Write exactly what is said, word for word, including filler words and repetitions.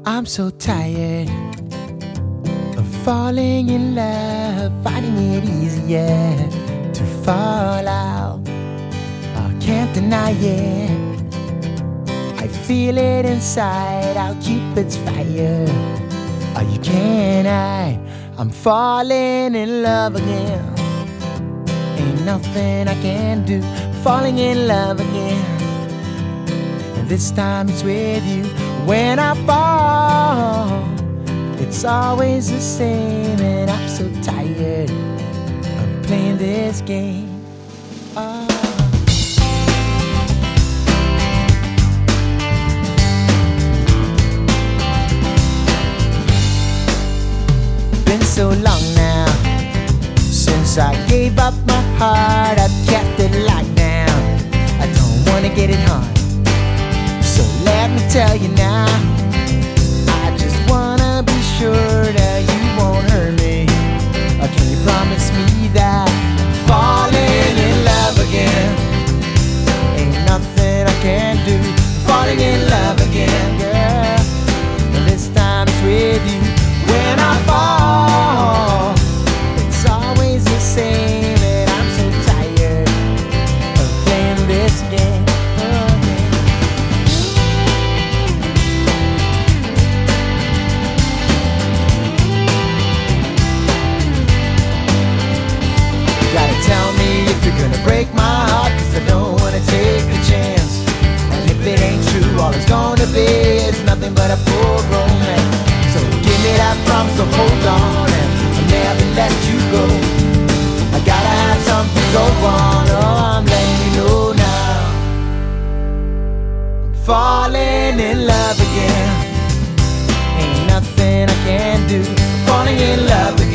I'm so tired of falling in love, finding it easier to fall out. I can't deny it, I feel it inside, how Cupid's fire. Oh, you can't hide, I'm falling in love again. Ain't nothing I can do, falling in love again. And this time it's with you. When I fall, it's always the same, and I'm so tired of playing this game. Oh. Been so long now since I gave up my heart. I've kept it locked down, I don't wanna get it hard. So let me tell you now, I just wanna be sure that you won't hurt me. Or can you promise me that falling in love again ain't nothing I can do? Falling in love again, girl, and this time it's with you. When I fall, it's always the same, and I'm so tired of playing this game. Tell me if you're gonna break my heart, cause I don't wanna take a chance. And if it ain't true, all it's gonna be is nothing but a poor romance. So give me that promise to hold on, and I'll never let you go. I gotta have something go on, oh, I'm letting you know now. I'm falling in love again. Ain't nothing I can do, I'm falling in love again.